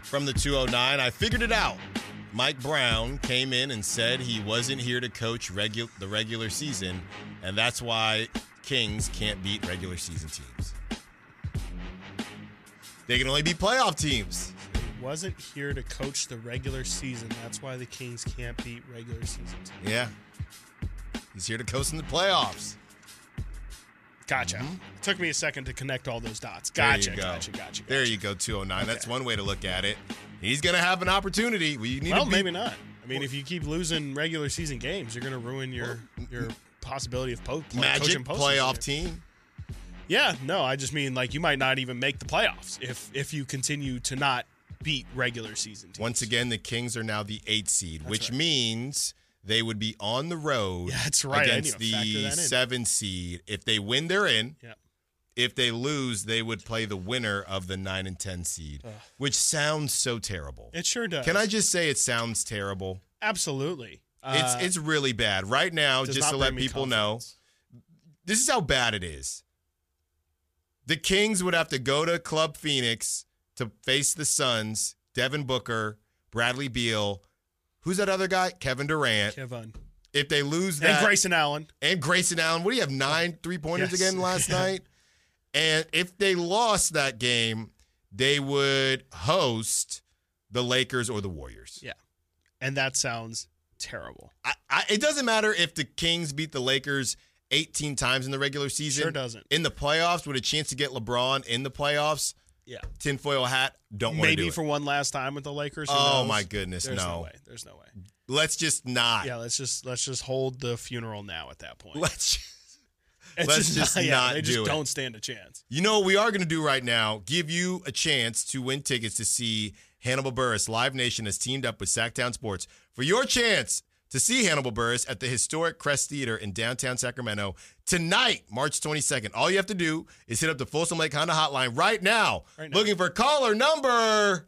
from the 209. I figured it out. Mike Brown came in and said he wasn't here to coach the regular season, and that's why Kings can't beat regular season teams. They can only beat playoff teams. He wasn't here to coach the regular season. That's why the Kings can't beat regular season teams. Yeah. He's here to coach in the playoffs. Gotcha. Mm-hmm. It took me a second to connect all those dots. Gotcha. There you go, 209. Okay. That's one way to look at it. He's going to have an opportunity. Maybe not. I mean, if you keep losing regular season games, you're going to ruin your possibility of coaching postseason playoff team. Yeah, no, I just mean like you might not even make the playoffs if you continue to not beat regular season teams. Once again, the Kings are now the 8th seed, which means they would be on the road against the 7th seed. If they win, they're in. Yeah. If they lose, they would play the winner of the 9 and 10 seed, which sounds so terrible. It sure does. Can I just say it sounds terrible? Absolutely. It's really bad. Right now, just to let people know, this is how bad it is. The Kings would have to go to Club Phoenix to face the Suns, Devin Booker, Bradley Beal. Who's that other guy? Kevin Durant. Kevin. If they lose that. And Grayson Allen. What do you have, 9 3-pointers again last night? And if they lost that game, they would host the Lakers or the Warriors. Yeah. And that sounds terrible. It doesn't matter if the Kings beat the Lakers 18 times in the regular season. Sure doesn't. In the playoffs, with a chance to get LeBron in the playoffs, tinfoil hat, don't want to do it. Maybe for one last time with the Lakers. Oh, my goodness, There's no way. There's no way. Let's just not. Yeah, let's just hold the funeral now at that point. Let's just not they just do it. Don't stand a chance. You know what we are going to do right now? Give you a chance to win tickets to see Hannibal Buress. Live Nation has teamed up with Sacktown Sports for your chance to see Hannibal Buress at the historic Crest Theater in downtown Sacramento tonight, March 22nd. All you have to do is hit up the Folsom Lake Honda hotline right now. Looking for caller number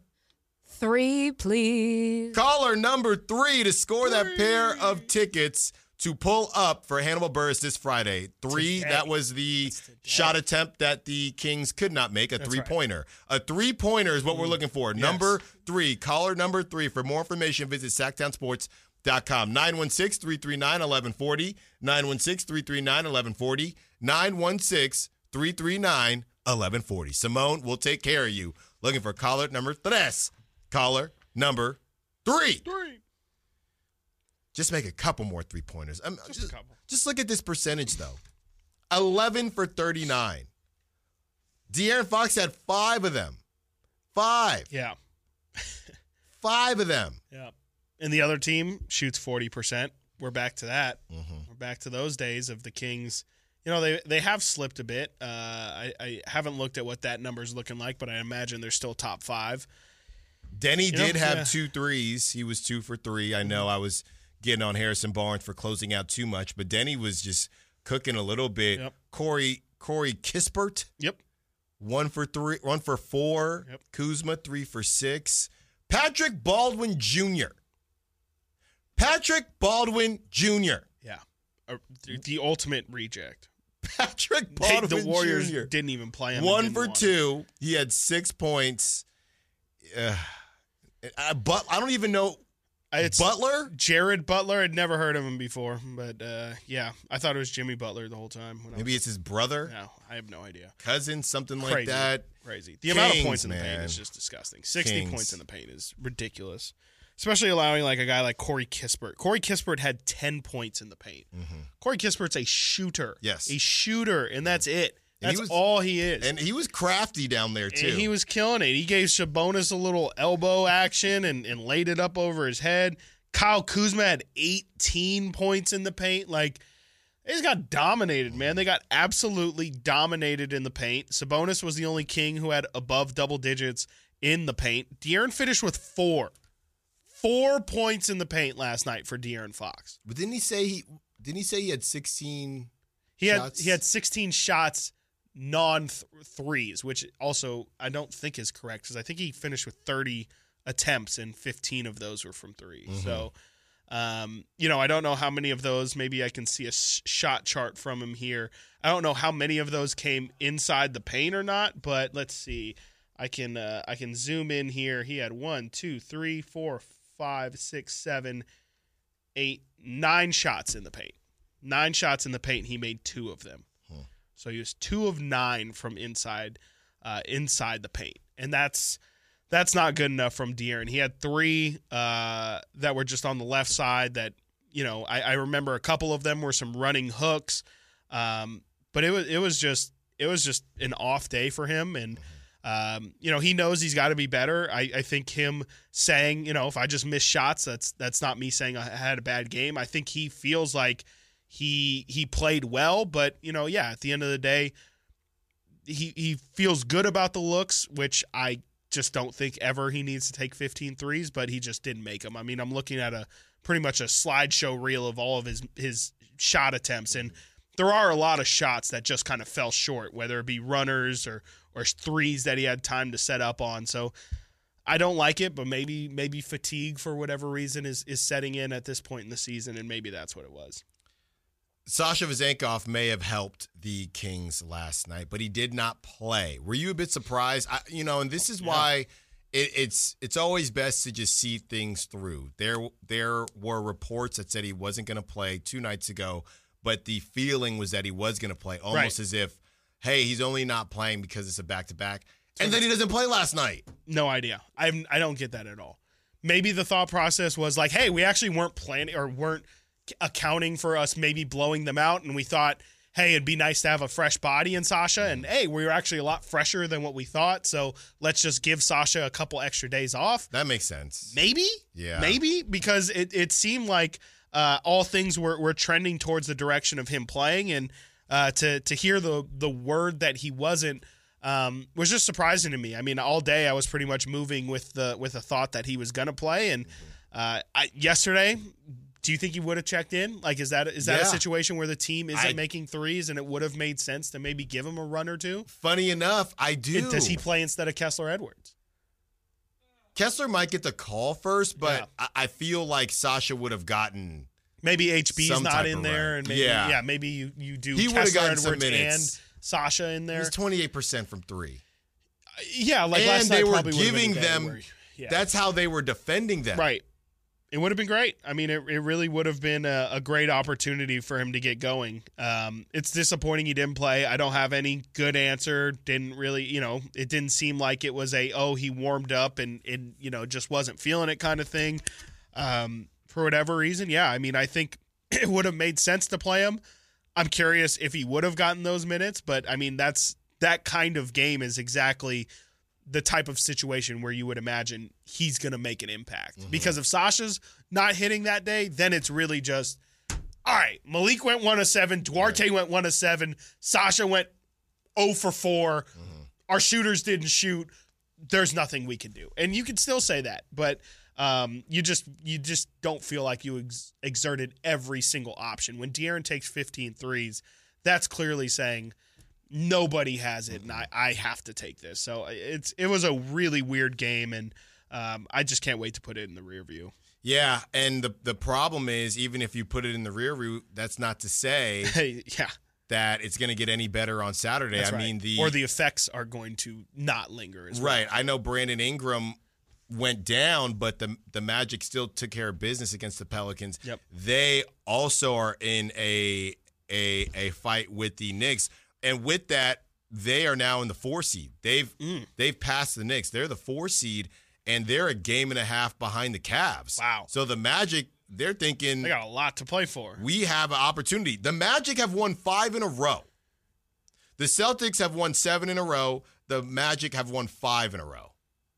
3, please. Caller number 3 to score that pair of tickets to pull up for Hannibal Buress this Friday. 3, that was the shot attempt that the Kings could not make, a three-pointer. Right. A three-pointer is what we're looking for. Yes. Number 3, caller number 3. For more information, visit SacktownSports.com. 916-339-1140, 916-339-1140, 916-339-1140. Simone will take care of you. Looking for caller number 3. Caller number 3. Just make a couple more three-pointers. Just a couple. Just look at this percentage, though. 11 for 39. De'Aaron Fox had 5 of them. 5. Yeah. 5 of them. Yeah. And the other team shoots 40%. We're back to that. Mm-hmm. We're back to those days of the Kings. You know, they have slipped a bit. I haven't looked at what that number's looking like, but I imagine they're still top 5. Denny did have 2 threes. He was 2 for 3. I know I was getting on Harrison Barnes for closing out too much, but Denny was just cooking a little bit. Yep. Corey Kispert. Yep. 1 for 3, 1 for 4. Yep. Kuzma 3 for 6. Patrick Baldwin Jr. Patrick Baldwin Jr. Yeah. The ultimate reject. Patrick Baldwin The Warriors Jr. didn't even play him. 1 for 2. He had 6 points. But I don't even know. It's Butler? Jared Butler. I'd never heard of him before. But, yeah, I thought it was Jimmy Butler the whole time. Maybe it's his brother? No, I have no idea. Cousin, something like that. Crazy. The amount of points in the paint is just disgusting. 60 points in the paint is ridiculous. Especially allowing like a guy like Corey Kispert. Corey Kispert had 10 points in the paint. Mm-hmm. Corey Kispert's a shooter. Yes. A shooter, and that's it. That's was, all he is. And he was crafty down there, too. And he was killing it. He gave Sabonis a little elbow action and laid it up over his head. Kyle Kuzma had 18 points in the paint. Like, they just got dominated, man. They got absolutely dominated in the paint. Sabonis was the only King who had above double digits in the paint. De'Aaron finished with 4. 4 points in the paint last night for De'Aaron Fox. But didn't he say he had 16 shots? He had 16 shots non-threes, which also I don't think is correct because I think he finished with 30 attempts and 15 of those were from 3. Mm-hmm. So, I don't know how many of those. Maybe I can see a shot chart from him here. I don't know how many of those came inside the paint or not, but let's see. I can zoom in here. He had 1, 2, 3, 4, 5, 6, 7, 8, 9 shots in the paint. 9 shots in the paint. He made 2 of them. So he was 2 of 9 from inside the paint, and that's not good enough from De'Aaron. He had 3 that were just on the left side. That I remember a couple of them were some running hooks, but it was just an off day for him, and he knows he's got to be better. I think him saying, if I just miss shots, that's not me saying I had a bad game. I think he feels like he played well, but at the end of the day, he feels good about the looks, which I just don't think ever he needs to take 15 threes, but he just didn't make them. I mean, I'm looking at pretty much a slideshow reel of all of his shot attempts, and there are a lot of shots that just kind of fell short, whether it be runners or threes that he had time to set up on. So I don't like it, but maybe fatigue for whatever reason is setting in at this point in the season, and maybe that's what it was. Sasha Vezenkov may have helped the Kings last night, but he did not play. Were you a bit surprised? And this is why it's always best to just see things through. There were reports that said he wasn't going to play 2 nights ago, but the feeling was that he was going to play, almost as if, hey, he's only not playing because it's a back-to-back, and then he doesn't play last night. No idea. I don't get that at all. Maybe the thought process was like, hey, we actually weren't planning or weren't accounting for us maybe blowing them out, and we thought, hey, it'd be nice to have a fresh body in Sasha, and hey, we were actually a lot fresher than what we thought, so let's just give Sasha a couple extra days off. That makes sense. Maybe? Yeah. Maybe, because it seemed like all things were trending towards the direction of him playing, and to hear the word that he wasn't was just surprising to me. I mean, all day I was pretty much moving with the thought that he was going to play, and yesterday, do you think he would have checked in? Like, is that a situation where the team isn't making threes and it would have made sense to maybe give him a run or two? Funny enough, I do. Does he play instead of Kessler Edwards? Kessler might get the call first, but I feel like Sasha would have gotten maybe HB's not in there, and maybe maybe you do Kessler Edwards and Sasha in there. He's 28% from 3. Yeah, like and last they night were probably giving them. That's how they were defending them. Right. It would have been great. I mean, it really would have been a great opportunity for him to get going. It's disappointing he didn't play. I don't have any good answer. Didn't really, it didn't seem like it was he warmed up and just wasn't feeling it kind of thing. For whatever reason, yeah. I mean, I think it would have made sense to play him. I'm curious if he would have gotten those minutes, but I mean, that kind of game is exactly the type of situation where you would imagine he's going to make an impact. Mm-hmm. Because if Sasha's not hitting that day, then it's really just, all right, Malik went 1 of 7, Duarte went 1 of 7, Sasha went 0 for 4, our shooters didn't shoot, there's nothing we can do. And you can still say that, but you just don't feel like you exerted every single option. When De'Aaron takes 15 threes, that's clearly saying, nobody has it, and I have to take this. So it was a really weird game, and I just can't wait to put it in the rear view. Yeah, and the problem is, even if you put it in the rear view, that's not to say that it's going to get any better on Saturday. That's I right. mean, the effects are going to not linger as well. Right. I know Brandon Ingram went down, but the Magic still took care of business against the Pelicans. Yep. They also are in a fight with the Knicks. And with that, they are now in the 4 seed. They've passed the Knicks. They're the 4 seed, and they're a game and a half behind the Cavs. Wow. So the Magic, they're thinking they got a lot to play for. We have an opportunity. The Magic have won 5 in a row. The Celtics have won 7 in a row. The Magic have won 5 in a row.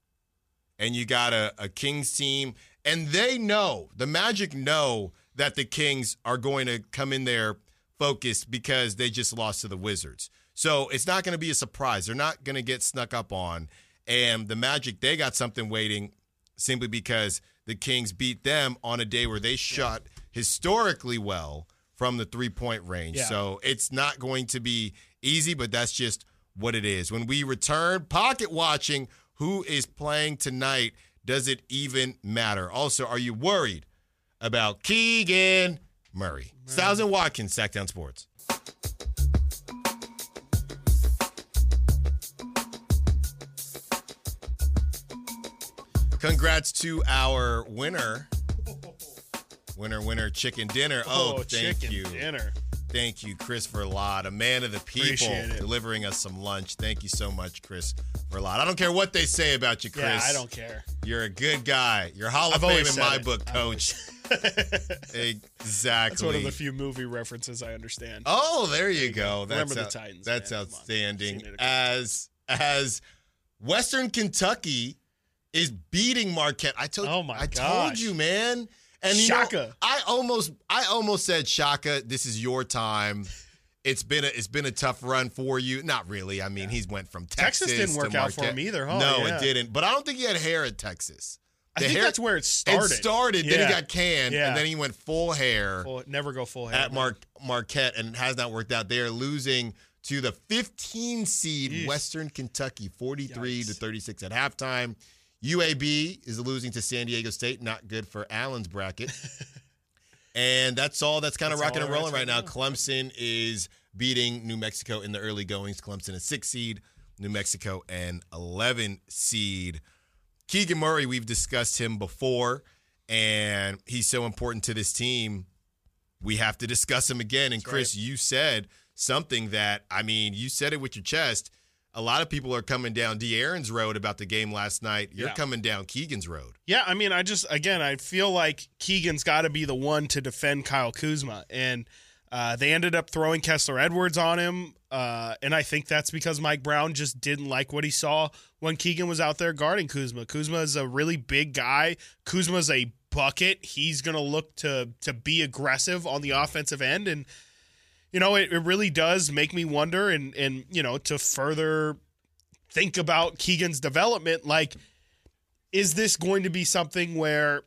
And you got a Kings team, and the Magic know that the Kings are going to come in there focused because they just lost to the Wizards. So it's not going to be a surprise. They're not going to get snuck up on. And the Magic, they got something waiting simply because the Kings beat them on a day where they shot historically well from the 3-point range. Yeah. So it's not going to be easy, but that's just what it is. When we return, pocket watching, who is playing tonight? Does it even matter? Also, are you worried about Keegan Murray? Styles and Watkins, Sackdown Sports. Congrats to our winner. Winner, chicken dinner. Oh, thank chicken you. Dinner. Thank you, Chris Verlot, a man of the people, Appreciate it. delivering us some lunch. Thank you so much, Chris Verlot. I don't care what they say about you, Chris. Yeah, I don't care. You're a good guy. You're Hall of I've Fame always in my said it. book, Coach. Exactly. That's one of the few movie references I understand. Oh, there you go. Remember the Titans. That's man. outstanding. Seen it a couple As Western Kentucky is beating Marquette. I told you, man. And Shaka. I almost said, Shaka, this is your time. It's been a tough run for you. Not really. I mean, he's went from Texas didn't to work out for Marquette. him either, huh? No, Yeah. it didn't. But I don't think he had hair at Texas. I think that's where it started. It started, then he got canned, Yeah. and then he went full hair Never go full hair. at Marquette, and it has not worked out. They are losing to the 15 seed Western Kentucky, 43-36 at halftime. UAB is losing to San Diego State. Not good for Allen's bracket. And that's all that's kind of rocking and rolling right now. Clemson is beating New Mexico in the early goings. Clemson is 6 seed, New Mexico an 11 seed. Keegan Murray, we've discussed him before, and he's so important to this team. We have to discuss him again. And Chris, you said something that, I mean, you said it with your chest. A lot of people are coming down De'Aaron's road about the game last night. You're coming down Keegan's road. Yeah, I mean, I feel like Keegan's got to be the one to defend Kyle Kuzma. And they ended up throwing Kessler Edwards on him. And I think that's because Mike Brown just didn't like what he saw when Keegan was out there guarding Kuzma. Kuzma is a really big guy. Kuzma's a bucket. He's going to look to be aggressive on the offensive end. And you know, it really does make me wonder and you know, to further think about Keegan's development, like, is this going to be something where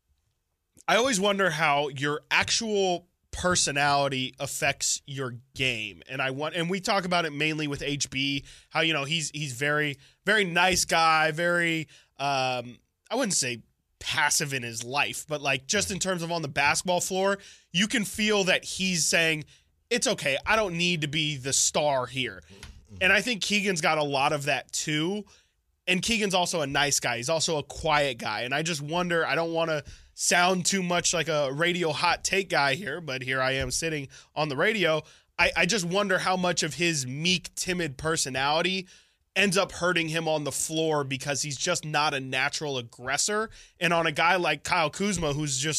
I always wonder how your actual personality affects your game. And we talk about it mainly with HB, how, you know, he's very, very nice guy, very, I wouldn't say passive in his life, but like just in terms of on the basketball floor, you can feel that he's saying, it's okay, I don't need to be the star here. And I think Keegan's got a lot of that too. And Keegan's also a nice guy. He's also a quiet guy. And I just wonder, I don't want to sound too much like a radio hot take guy here, but here I am sitting on the radio. I just wonder how much of his meek, timid personality ends up hurting him on the floor because he's just not a natural aggressor. And on a guy like Kyle Kuzma,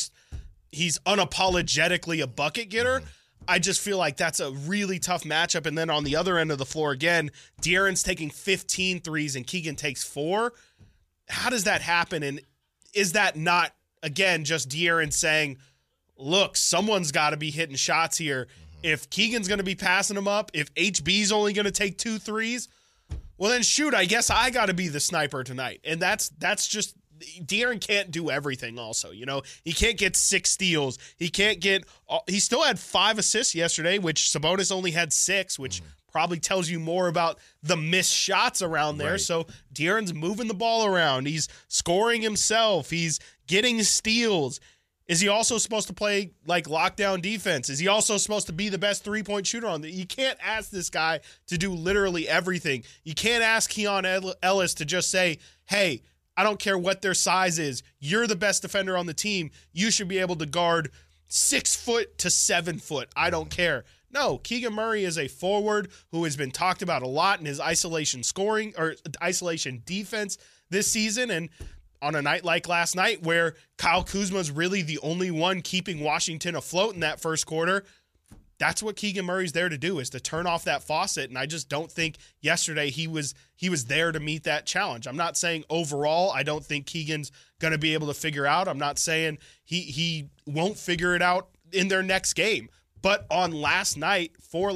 he's unapologetically a bucket getter, I just feel like that's a really tough matchup. And then on the other end of the floor, again, De'Aaron's taking 15 threes and Keegan takes 4. How does that happen? And is that not, again, just De'Aaron saying, look, someone's got to be hitting shots here. If Keegan's going to be passing them up, if HB's only going to take 2 threes, well then shoot, I guess I got to be the sniper tonight. And that's just, De'Aaron can't do everything also, you know. He can't get 6 steals. He still had 5 assists yesterday, which Sabonis only had 6, which probably tells you more about the missed shots around there. Right. So De'Aaron's moving the ball around. He's scoring himself. He's getting steals. Is he also supposed to play like lockdown defense? Is he also supposed to be the best 3-point shooter on the? You can't ask this guy to do literally everything. You can't ask Keon Ellis to just say, hey, I don't care what their size is. You're the best defender on the team. You should be able to guard 6 foot to 7 foot. I don't care. No, Keegan Murray is a forward who has been talked about a lot in his isolation scoring or isolation defense this season. And on a night like last night where Kyle Kuzma is really the only one keeping Washington afloat in that first quarter, that's what Keegan Murray's there to do, is to turn off that faucet. And I just don't think yesterday he was there to meet that challenge. I'm not saying overall I don't think Keegan's going to be able to figure out. I'm not saying he won't figure it out in their next game. But on last night,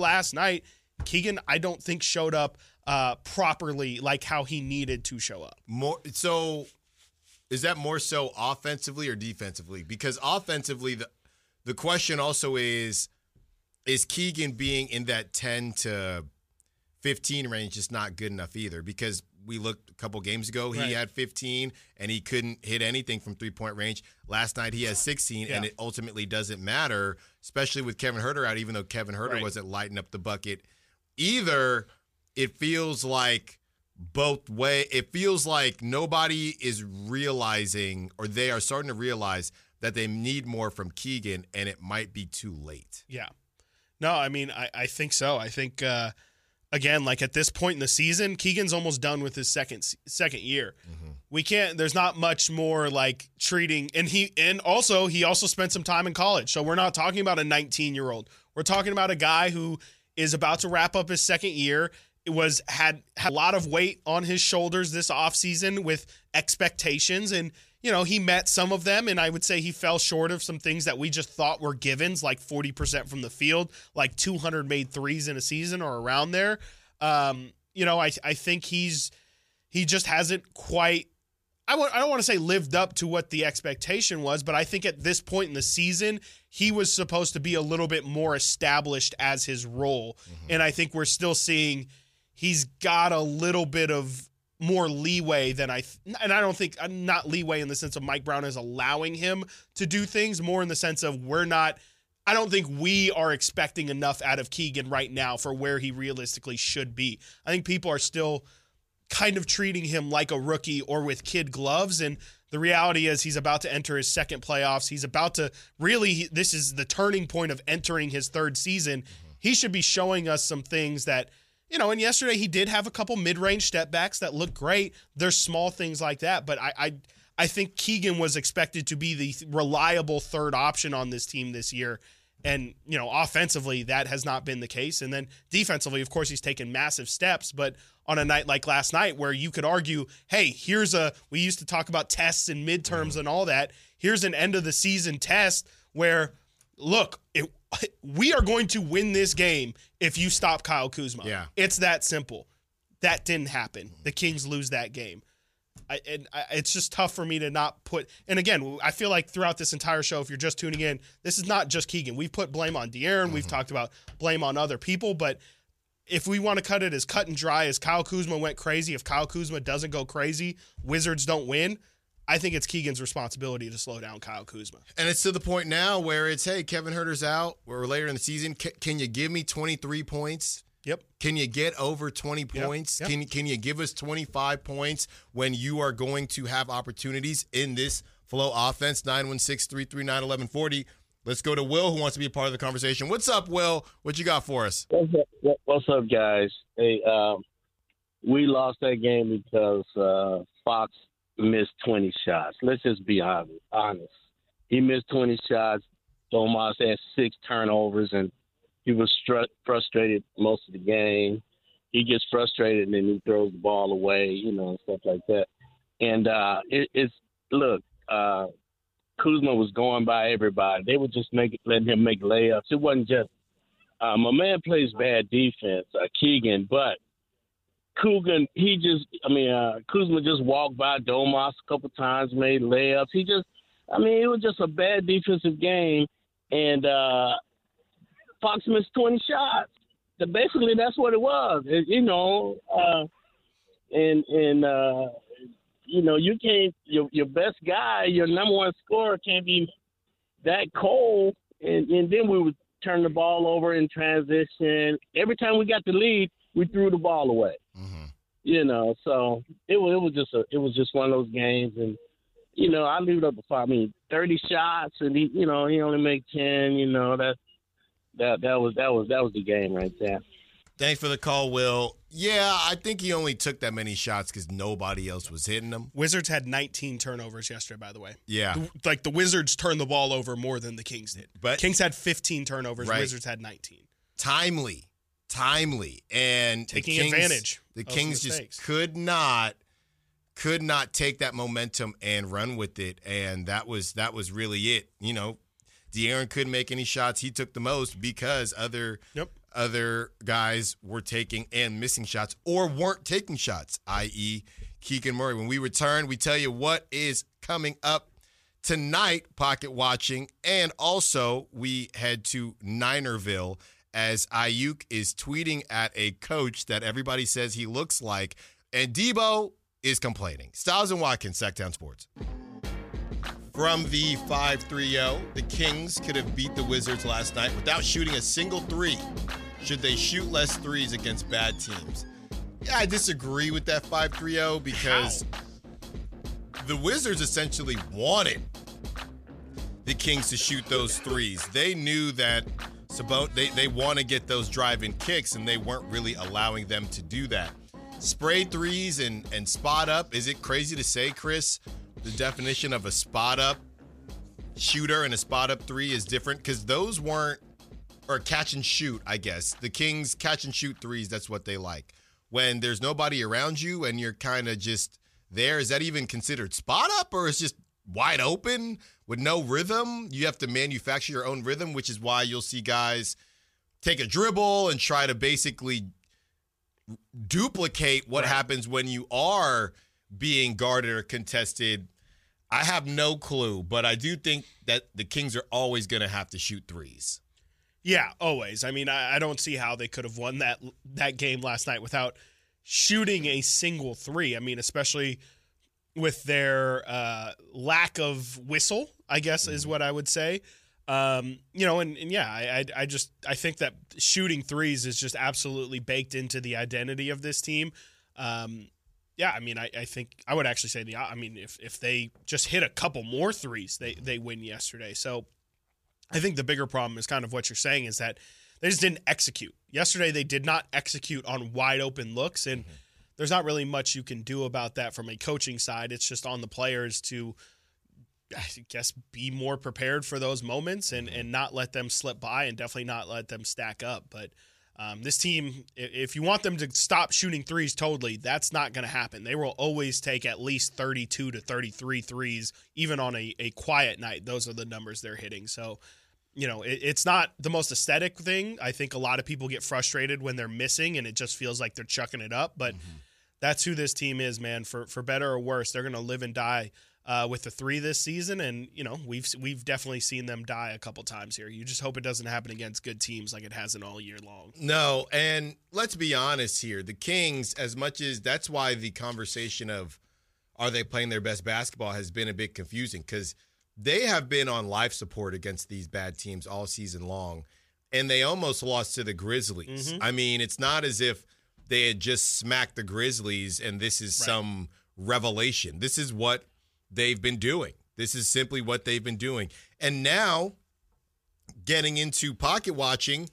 Keegan, I don't think showed up properly like how he needed to show up. So is that more so offensively or defensively? Because offensively, the question also is Keegan being in that 10 to 15 range just not good enough either? Because we looked a couple games ago, he had 15 and he couldn't hit anything from 3-point range. Last night he has 16 and it ultimately doesn't matter, especially with Kevin Huerter out, even though Kevin Huerter wasn't lighting up the bucket either. It feels like both way. It feels like nobody is realizing, or they are starting to realize that they need more from Keegan, and it might be too late. Yeah. No, I mean, I think so. I think, again, like at this point in the season, Keegan's almost done with his second year. Mm-hmm. We can't, there's not much more like treating, and he also spent some time in college. So we're not talking about a 19-year-old. We're talking about a guy who is about to wrap up his second year. It had a lot of weight on his shoulders this offseason with expectations, and he met some of them, and I would say he fell short of some things that we just thought were givens, like 40% from the field, like 200 made threes in a season or around there. I think he just hasn't quite, I don't want to say lived up to what the expectation was, but I think at this point in the season, he was supposed to be a little bit more established as his role. Mm-hmm. And I think we're still seeing he's got a little bit of more leeway than and I don't think, not leeway in the sense of Mike Brown is allowing him to do things, more in the sense of I don't think we are expecting enough out of Keegan right now for where he realistically should be. I think people are still kind of treating him like a rookie or with kid gloves, and the reality is he's about to enter his second playoffs. He's about to this is the turning point of entering his third season. Mm-hmm. He should be showing us some things that, and yesterday he did have a couple mid-range step backs that looked great. There's small things like that, but I think Keegan was expected to be the reliable third option on this team this year. And, offensively, that has not been the case. And then defensively, of course, he's taken massive steps. But on a night like last night where you could argue, hey, we used to talk about tests and midterms and all that. Here's an end-of-the-season test where, look, we are going to win this game if you stop Kyle Kuzma. Yeah. It's that simple. That didn't happen. The Kings lose that game. It's just tough for me to not put – and again, I feel like throughout this entire show, if you're just tuning in, this is not just Keegan. We've put blame on De'Aaron. Mm-hmm. We've talked about blame on other people. But if we want to cut it as cut and dry as Kyle Kuzma went crazy, if Kyle Kuzma doesn't go crazy, Wizards don't win, I think it's Keegan's responsibility to slow down Kyle Kuzma. And it's to the point now where it's, hey, Kevin Huerter's out. We're later in the season. Can you give me 23 points? Yep. Can you get over 20 points? Yep. Can you give us 25 points when you are going to have opportunities in this flow offense? 916-339-1140. Let's go to Will, who wants to be a part of the conversation. What's up, Will? What you got for us? What's up, guys? Hey, we lost that game because Fox missed 20 shots. Let's just be honest. He missed 20 shots. Domas had 6 turnovers, and he was frustrated most of the game. He gets frustrated, and then he throws the ball away, stuff like that. And Kuzma was going by everybody. They were just letting him make layups. It wasn't just my man plays bad defense, Keegan, but Kuzma just walked by Domas a couple times, made layups. It was just a bad defensive game, and Fox missed 20 shots. Basically, that's what it was. You can't. Your best guy, your number one scorer, can't be that cold. And then we would turn the ball over in transition. Every time we got the lead, we threw the ball away. Mm-hmm. So it was just one of those games, and I leave it up to 5. 30 shots, and he only made 10. That was the game right there. Thanks for the call, Will. Yeah, I think he only took that many shots because nobody else was hitting them. Wizards had 19 turnovers yesterday, by the way. Yeah. The Wizards turned the ball over more than the Kings did. But Kings had 15 turnovers. Right. Wizards had 19. Timely. And taking advantage. The Kings just could not take that momentum and run with it. And that was really it. De'Aaron couldn't make any shots. He took the most because other guys were taking and missing shots or weren't taking shots, i.e. Keegan Murray. When we return, we tell you what is coming up tonight, pocket watching, and also we head to Ninerville as Ayuk is tweeting at a coach that everybody says he looks like, and Debo is complaining. Styles and Watkins, Sacktown Sports. From the 5-3-0, the Kings could have beat the Wizards last night without shooting a single three. Should they shoot less threes against bad teams? Yeah, I disagree with that 5-3-0 because the Wizards essentially wanted the Kings to shoot those threes. They knew that they want to get those drive-in kicks, and they weren't really allowing them to do that. Spray threes and spot up. Is it crazy to say, Chris, the definition of a spot up shooter and a spot up three is different? Because those weren't, or catch and shoot, I guess. The Kings catch and shoot threes, that's what they like. When there's nobody around you and you're kind of just there, is that even considered spot up, or is just wide open with no rhythm? You have to manufacture your own rhythm, which is why you'll see guys take a dribble and try to basically duplicate what happens when you are being guarded or contested. I have no clue, but I do think that the Kings are always going to have to shoot threes. Yeah, always. I mean, I don't see how they could have won that game last night without shooting a single three. I mean, especially with their lack of whistle, I guess is what I would say. I think that shooting threes is just absolutely baked into the identity of this team. I think I would actually say if they just hit a couple more threes, they win yesterday. So I think the bigger problem is kind of what you're saying, is that they just didn't execute. Yesterday they did not execute on wide open looks, and there's not really much you can do about that from a coaching side. It's just on the players to, I guess, be more prepared for those moments and not let them slip by, and definitely not let them stack up. But this team, if you want them to stop shooting threes totally, that's not going to happen. They will always take at least 32 to 33 threes, even on a quiet night. Those are the numbers they're hitting. So, it's not the most aesthetic thing. I think a lot of people get frustrated when they're missing and it just feels like they're chucking it up. But that's who this team is, man. For better or worse, they're going to live and die with the three this season, and we've definitely seen them die a couple times here. You just hope it doesn't happen against good teams like it hasn't all year long. No, and let's be honest here. The Kings, as much as that's why the conversation of are they playing their best basketball has been a bit confusing, because they have been on life support against these bad teams all season long, and they almost lost to the Grizzlies. I mean, it's not as if they had just smacked the Grizzlies and this is some revelation. This is what they've been doing. This is simply what they've been doing. And now, getting into pocket watching,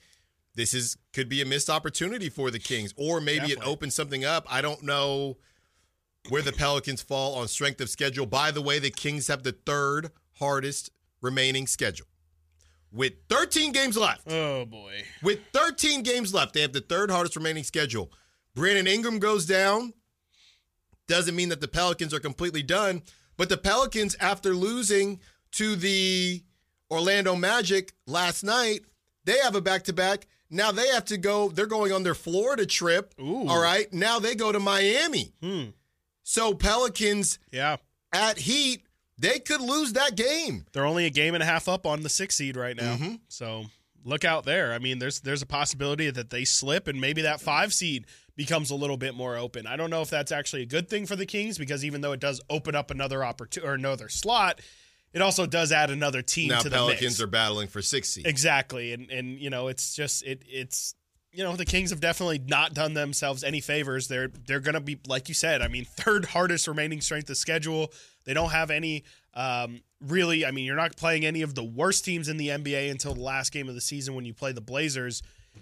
could be a missed opportunity for the Kings, or maybe it opens something up. I don't know where the Pelicans fall on strength of schedule. By the way, the Kings have the third hardest remaining schedule with 13 games left. Oh, boy. With 13 games left, they have the third hardest remaining schedule. Brandon Ingram goes down. Doesn't mean that the Pelicans are completely done. But the Pelicans, after losing to the Orlando Magic last night, they have a back-to-back. Now they have to go. They're going on their Florida trip. Ooh. All right. Now they go to Miami. So Pelicans at Heat, they could lose that game. They're only a game and a half up on the 6th seed right now. So look out there. I mean, there's a possibility that they slip and maybe that 5 seed becomes a little bit more open. I don't know if that's actually a good thing for the Kings, because even though it does open up another opportunity or another slot, it also does add another team to the Pelicans mix. are battling for 6 seed. Exactly. And it's just it's the Kings have definitely not done themselves any favors. They're going to be, like you said, I mean, third hardest remaining strength of schedule. They don't have any really, I mean, you're not playing any of the worst teams in the NBA until the last game of the season when you play the Blazers.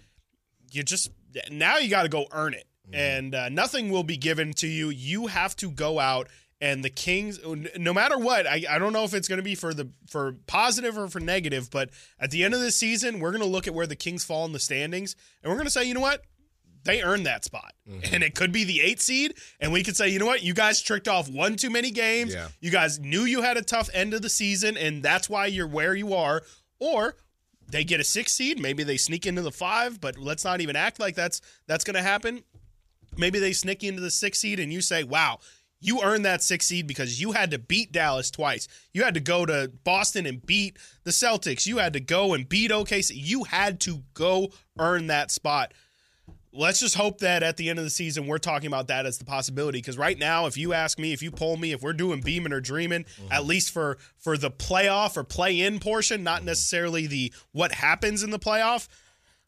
Now you got to go earn it. And nothing will be given to you. You have to go out, and the Kings, no matter what, I don't know if it's going to be for positive or for negative, but at the end of the season, we're going to look at where the Kings fall in the standings, and we're going to say, you know what? They earned that spot. And it could be the 8th seed, and we could say, you know what? You guys tricked off one too many games. Yeah. You guys knew you had a tough end of the season, and that's why you're where you are. Or they get a 6th seed. Maybe they sneak into the 5, but let's not even act like that's going to happen. Maybe they sneak into the 6th seed, and you say, wow, you earned that 6th seed because you had to beat Dallas twice. You had to go to Boston and beat the Celtics. You had to go and beat OKC. You had to go earn that spot. Let's just hope that at the end of the season, we're talking about that as the possibility. Because right now, if you ask me, if you poll me, if we're doing beaming or dreaming, at least for the playoff or play-in portion, not necessarily the what happens in the playoff,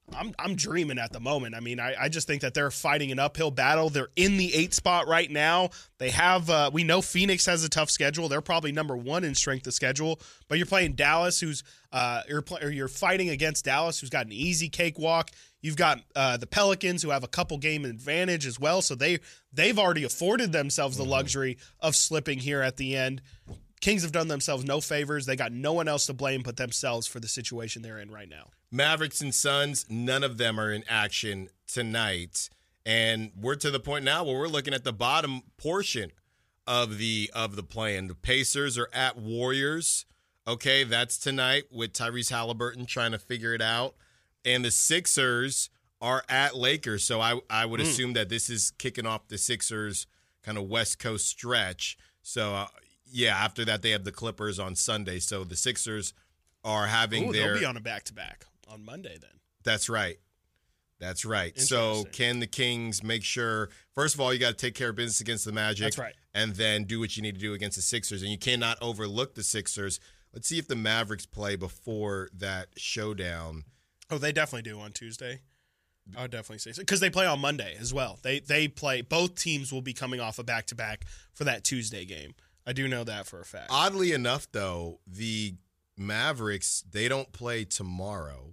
I'm dreaming at the moment. I mean, I just think that they're fighting an uphill battle. They're in the 8th spot right now. They have we know Phoenix has a tough schedule. They're probably number 1 in strength of schedule. But you're playing Dallas, who's you're fighting against Dallas, who's got an easy cakewalk. You've got the Pelicans, who have a couple game advantage as well. So they've already afforded themselves the luxury of slipping here at the end. Kings have done themselves no favors. They got no one else to blame but themselves for the situation they're in right now. Mavericks and Suns, none of them are in action tonight. And we're to the point now where we're looking at the bottom portion of the play-in. The Pacers are at Warriors. Okay, that's tonight with Tyrese Halliburton trying to figure it out. And the Sixers are at Lakers. So I would assume that this is kicking off the Sixers kind of West Coast stretch. So, yeah, after that, they have the Clippers on Sunday. So the Sixers are having their... They'll be on a back-to-back on Monday then. That's right. That's right. So can the Kings make sure... First of all, you got to take care of business against the Magic. That's right. And then do what you need to do against the Sixers. And you cannot overlook the Sixers. Let's see if the Mavericks play before that showdown. Oh, they definitely do on Tuesday. I would definitely say so. Because they play on Monday as well. They play... Both teams will be coming off a back-to-back for that Tuesday game. I do know that for a fact. Oddly enough, though, the Mavericks, they don't play tomorrow.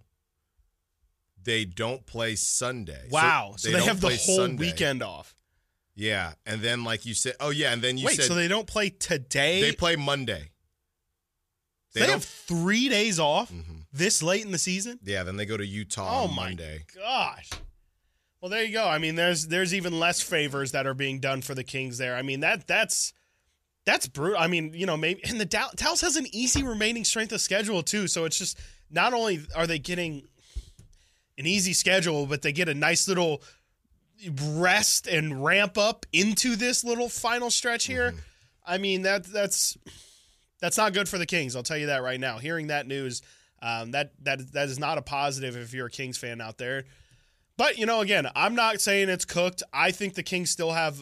They don't play Sunday. Wow. So they have the whole Sunday. Weekend off. Yeah. And then, like you said, and then you said. Wait, so they don't play today? They play Monday. They have 3 days off this late in the season? Yeah, then they go to Utah on Monday. Oh, my gosh. Well, there you go. I mean, there's even less favors that are being done for the Kings there. I mean, that's brutal. I mean, maybe, and the Dallas has an easy remaining strength of schedule too. So it's just not only are they getting an easy schedule, but they get a nice little rest and ramp up into this little final stretch here. I mean, that's not good for the Kings. I'll tell you that right now. Hearing that news, that is not a positive if you're a Kings fan out there. But again, I'm not saying it's cooked. I think the Kings still have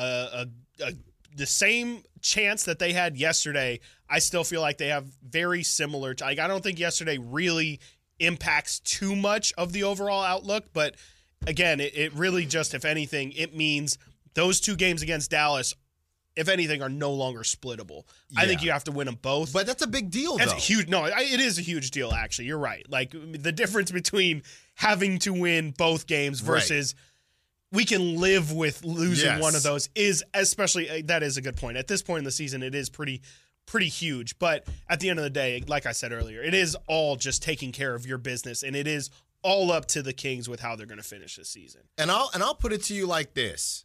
the same chance that they had yesterday. I still feel like they have very similar. I don't think yesterday really impacts too much of the overall outlook. But again, it really just, if anything, it means those 2 games against Dallas, if anything, are no longer splittable. Yeah. I think you have to win them both. But that's a big deal, That's huge. No, it is a huge deal, actually. You're right. Like, the difference between having to win both games versus we can live with losing one of those is, especially, that is a good point. At this point in the season, it is pretty huge. But at the end of the day, like I said earlier, it is all just taking care of your business, and it is all up to the Kings with how they're going to finish this season. And I'll put it to you like this.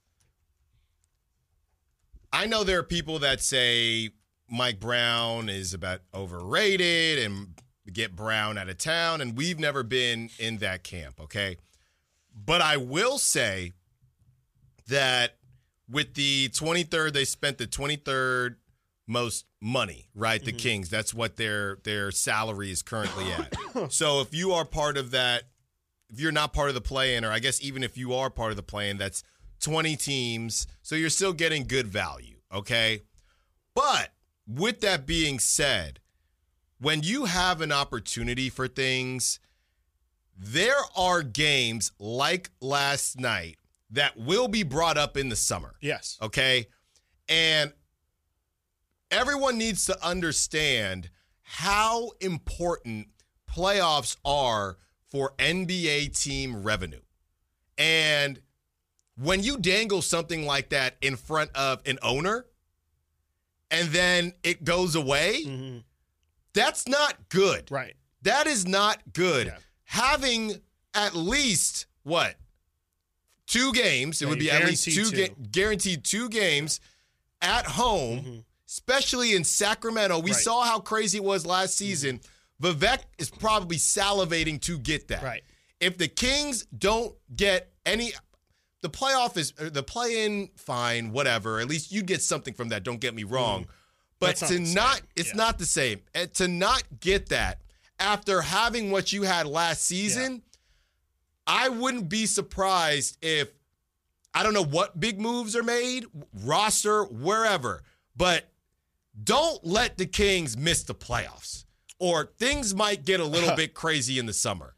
I know there are people that say Mike Brown is about overrated and get Brown out of town, and we've never been in that camp, okay? But I will say that with the 23rd, they spent the 23rd most money, right? The Kings. That's what their salary is currently at. So if you are part of that, if you're not part of the play-in, or I guess even if you are part of the play-in, that's 20 teams. So you're still getting good value, okay? But with that being said, when you have an opportunity for things, there are games like last night that will be brought up in the summer. Yes. Okay? And everyone needs to understand how important playoffs are for NBA team revenue. And when you dangle something like that in front of an owner and then it goes away, that's not good. Right. That is not good. Yeah. Having at least, 2 games, it would be at least guaranteed 2 games at home, especially in Sacramento. We saw how crazy it was last season. Vivek is probably salivating to get that. Right. If the Kings don't get any, the play-in, fine, whatever. At least you get something from that. Don't get me wrong. But it's not the same. And to not get that after having what you had last season, I wouldn't be surprised if, I don't know what big moves are made, roster, wherever, but don't let the Kings miss the playoffs, or things might get a little bit crazy in the summer.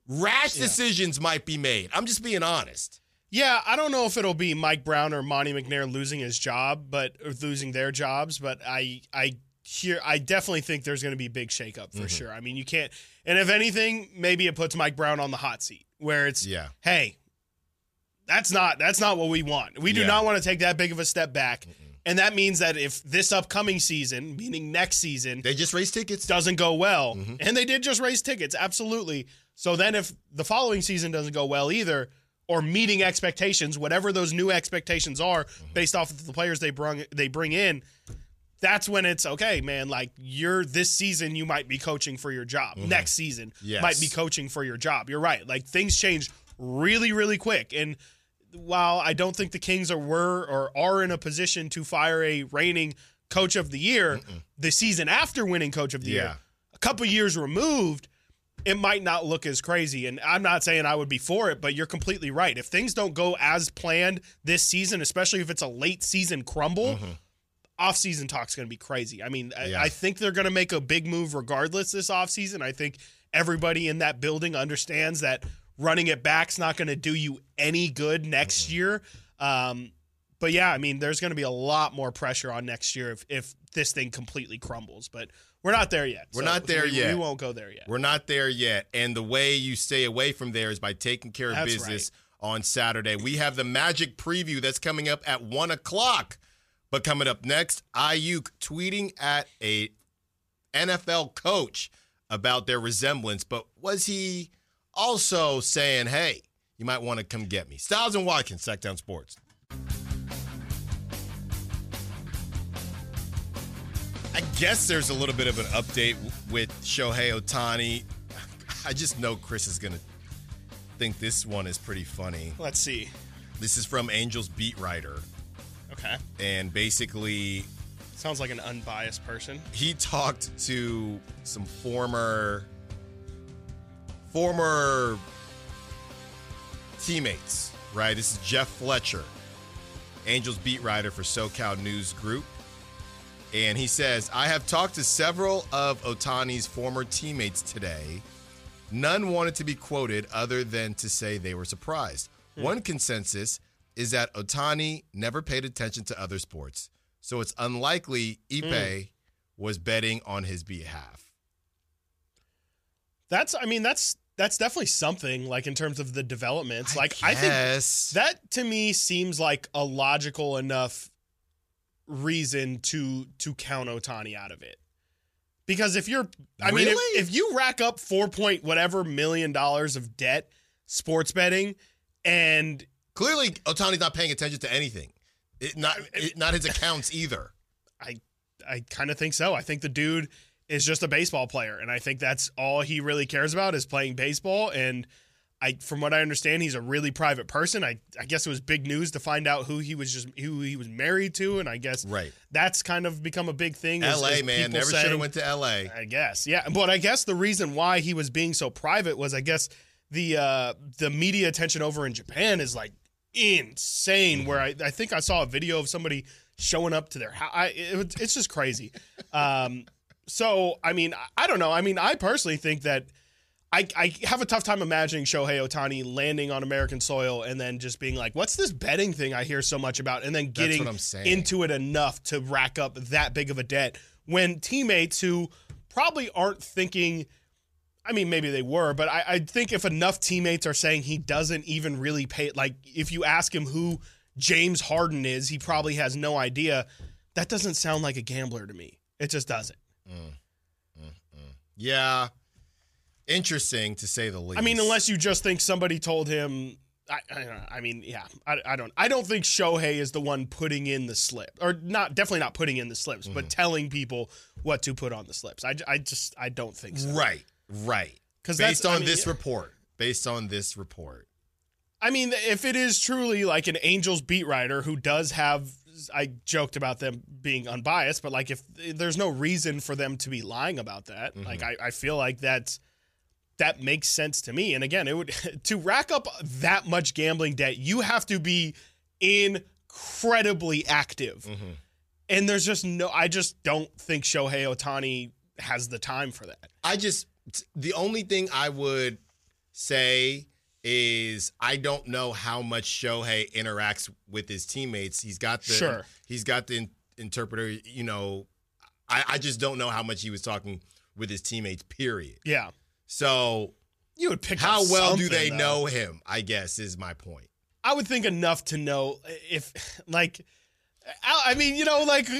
Rash decisions might be made. I'm just being honest. Yeah, I don't know if it'll be Mike Brown or Monty McNair losing losing their jobs, but I definitely think there's going to be a big shakeup for sure. I mean, you can't, and if anything, maybe it puts Mike Brown on the hot seat where it's, hey, that's not what we want. We do not want to take that big of a step back. And that means that if this upcoming season, meaning next season, they just raise tickets, doesn't go well, and they did just raise tickets, absolutely. So then if the following season doesn't go well either, or meeting expectations, whatever those new expectations are based off of the players they bring in, that's when it's okay, man. Like this season, you might be coaching for your job. Next season might be coaching for your job. You're right. Like things change really, really quick. And while I don't think the Kings are in a position to fire a reigning coach of the year, the season after winning coach of the year, a couple years removed, it might not look as crazy. And I'm not saying I would be for it, but you're completely right. If things don't go as planned this season, especially if it's a late season crumble, off-season talk's going to be crazy. I mean, I think they're going to make a big move regardless this offseason. I think everybody in that building understands that running it back's not going to do you any good next year. But yeah, I mean, there's going to be a lot more pressure on next year if this thing completely crumbles. But we're not there yet. We're not there yet. We won't go there yet. We're not there yet. And the way you stay away from there is by taking care of business on Saturday. We have the Magic preview that's coming up at 1 o'clock. But coming up next, Ayuk tweeting at a NFL coach about their resemblance. But was he also saying, hey, you might want to come get me? Styles and Watkins, Sacktown Sports. I guess there's a little bit of an update with Shohei Ohtani. I just know Chris is going to think this one is pretty funny. Let's see. This is from Angels beat writer. Okay. And basically, sounds like an unbiased person. He talked to some former teammates, right? This is Jeff Fletcher, Angels beat writer for SoCal News Group. And he says, I have talked to several of Ohtani's former teammates today. None wanted to be quoted other than to say they were surprised. One consensus is that Ohtani never paid attention to other sports, so it's unlikely Ipe was betting on his behalf. That's definitely something, like, in terms of the developments. I think that to me seems like a logical enough reason to count Ohtani out of it. Because if you're, if you rack up $4 million of debt, sports betting, and clearly Ohtani's not paying attention to anything, not his accounts either. I kind of think so. I think the dude is just a baseball player, and I think that's all he really cares about is playing baseball. And from what I understand, he's a really private person. I guess it was big news to find out who he was married to, and I guess that's kind of become a big thing. L.A., man, never should have went to L.A. I guess, yeah. But I guess the reason why he was being so private was, I guess, the media attention over in Japan is like insane. Where I think I saw a video of somebody showing up to their house. It's just crazy. So I mean, I don't know. I mean, I personally think that I have a tough time imagining Shohei Ohtani landing on American soil and then just being like, what's this betting thing I hear so much about? And then getting into it enough to rack up that big of a debt when teammates who probably aren't thinking, I mean, maybe they were, but I think if enough teammates are saying he doesn't even really pay, like if you ask him who James Harden is, he probably has no idea. That doesn't sound like a gambler to me. It just doesn't. Yeah. Interesting, to say the least. I mean, unless you just think somebody told him. I don't think Shohei is the one putting in the slip, or definitely not putting in the slips, but telling people what to put on the slips. I don't think so. Right. Because based on this report. I mean, if it is truly like an Angels beat writer who does have, I joked about them being unbiased, but like if there's no reason for them to be lying about that, like I feel like that makes sense to me. And again, it would to rack up that much gambling debt, you have to be incredibly active. And there's just I just don't think Shohei Ohtani has the time for that. The only thing I would say is I don't know how much Shohei interacts with his teammates. He's got the interpreter. You know, I just don't know how much he was talking with his teammates. Period. Yeah. So you would pick. How up well do something, they though. know him? I guess is my point. I would think enough to know if, like, I mean, you know, like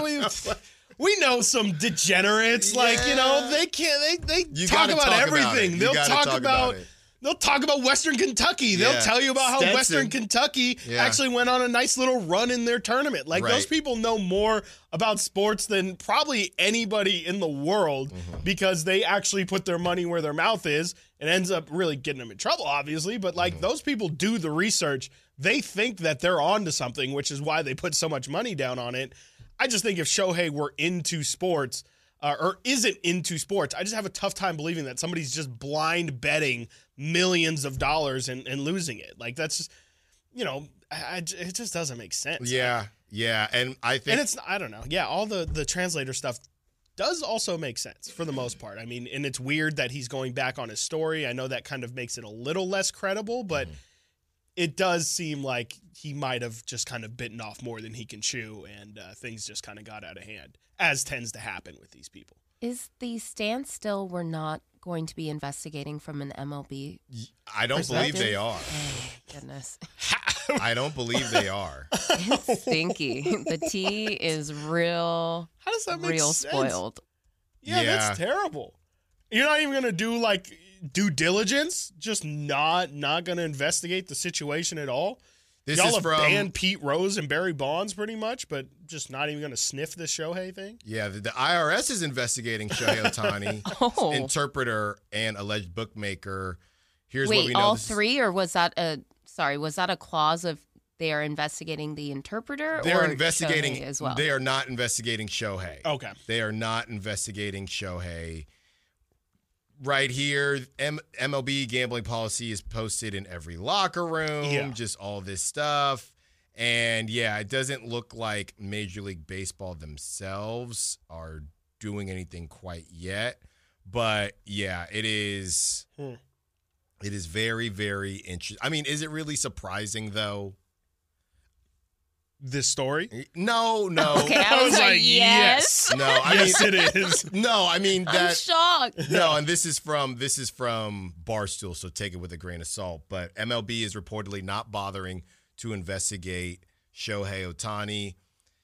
we know some degenerates, like, you know, they can't. They talk about everything. They'll talk about. They'll talk about Western Kentucky. They'll tell you about how Western Kentucky actually went on a nice little run in their tournament. Like, those people know more about sports than probably anybody in the world because they actually put their money where their mouth is. It ends up really getting them in trouble, obviously. But, like, those people do the research. They think that they're on to something, which is why they put so much money down on it. I just think if Shohei were into sports or isn't into sports, I just have a tough time believing that somebody's just blind betting millions of dollars and losing it. Like, that's just, you know, it just doesn't make sense. Yeah, yeah. And I think... And it's, I don't know. Yeah, all the translator stuff does also make sense for the most part. I mean, and it's weird that he's going back on his story. I know that kind of makes it a little less credible, but it does seem like he might have just kind of bitten off more than he can chew, and things just kind of got out of hand, as tends to happen with these people. Is the stance still we're not going to be investigating from an MLB I don't believe they are. Oh, goodness. I don't believe they are. It's stinky. The tea is real. How does that make real sense? Spoiled. Yeah, that's terrible. You're not even going to do, like, due diligence? Just not going to investigate the situation at all? Y'all have banned Pete Rose and Barry Bonds pretty much, but just not even going to sniff this Shohei thing? Yeah, the IRS is investigating Shohei Ohtani, interpreter and alleged bookmaker. Here's what we know. All three, or was that a clause of they are investigating the interpreter? They're or investigating Shohei as well? They are not investigating Shohei. Okay. They are not investigating Shohei. Right here, MLB gambling policy is posted in every locker room, just all this stuff. And, yeah, it doesn't look like Major League Baseball themselves are doing anything quite yet. But, yeah, it is It is very, very interesting. I mean, is it really surprising, though? This story? No. Okay, I was like, yes. No, I yes, it is. No, I mean that. I'm shocked. No, and this is from Barstool, so take it with a grain of salt. But MLB is reportedly not bothering to investigate Shohei Ohtani,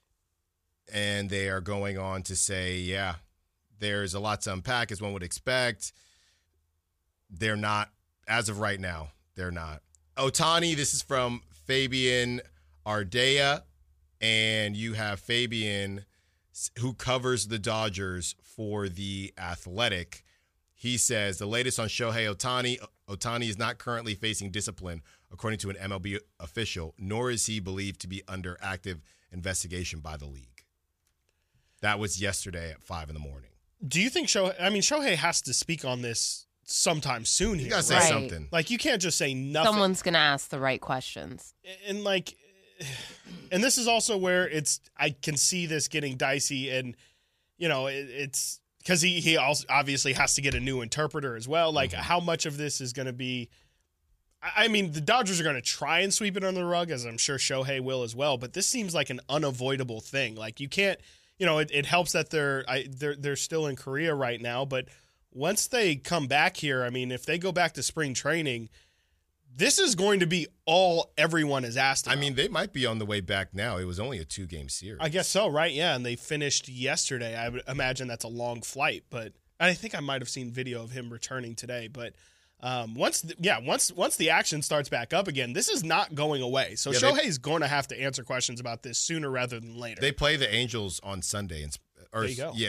and they are going on to say, yeah, there's a lot to unpack, as one would expect. They're not, as of right now, they're not. Ohtani, this is from Fabian Ardea, and you have Fabian, who covers the Dodgers for The Athletic. He says, the latest on Shohei Ohtani, Ohtani is not currently facing discipline, according to an MLB official, nor is he believed to be under active investigation by the league. That was yesterday at 5 a.m. Do you think Shohei has to speak on this sometime soon here? You gotta say something. Like, you can't just say nothing. Someone's going to ask the right questions. And, like, and this is also where I can see this getting dicey, and, you know, it's because he also obviously has to get a new interpreter as well. Like, how much of this is going to be, I mean, the Dodgers are going to try and sweep it under the rug, as I'm sure Shohei will as well, but this seems like an unavoidable thing. Like, you can't, you know, it helps that they're still in Korea right now, but once they come back here, I mean, if they go back to spring training, this is going to be all everyone is asked about. I mean, they might be on the way back now. It was only a 2-game series. I guess so, right? Yeah, and they finished yesterday. I would imagine that's a long flight, but I think I might have seen video of him returning today. But once the action starts back up again, this is not going away. So Shohei's going to have to answer questions about this sooner rather than later. They play the Angels on Sunday, there you go.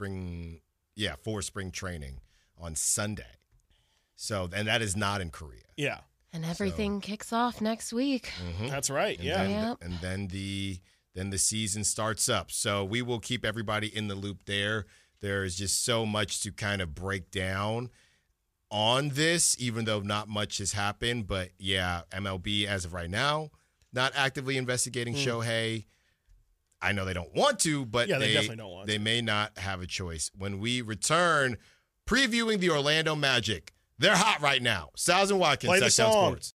For spring training on Sunday. So, and that is not in Korea. Yeah. And everything kicks off next week. Mm-hmm. That's right. And then the season starts up. So we will keep everybody in the loop there. There's just so much to kind of break down on this, even though not much has happened. But yeah, MLB as of right now, not actively investigating Shohei. I know they don't want to, but they definitely don't want to. They may not have a choice. When we return, previewing the Orlando Magic, They're hot right now. Styles and Watkins, Play the Touchdown song. Sports.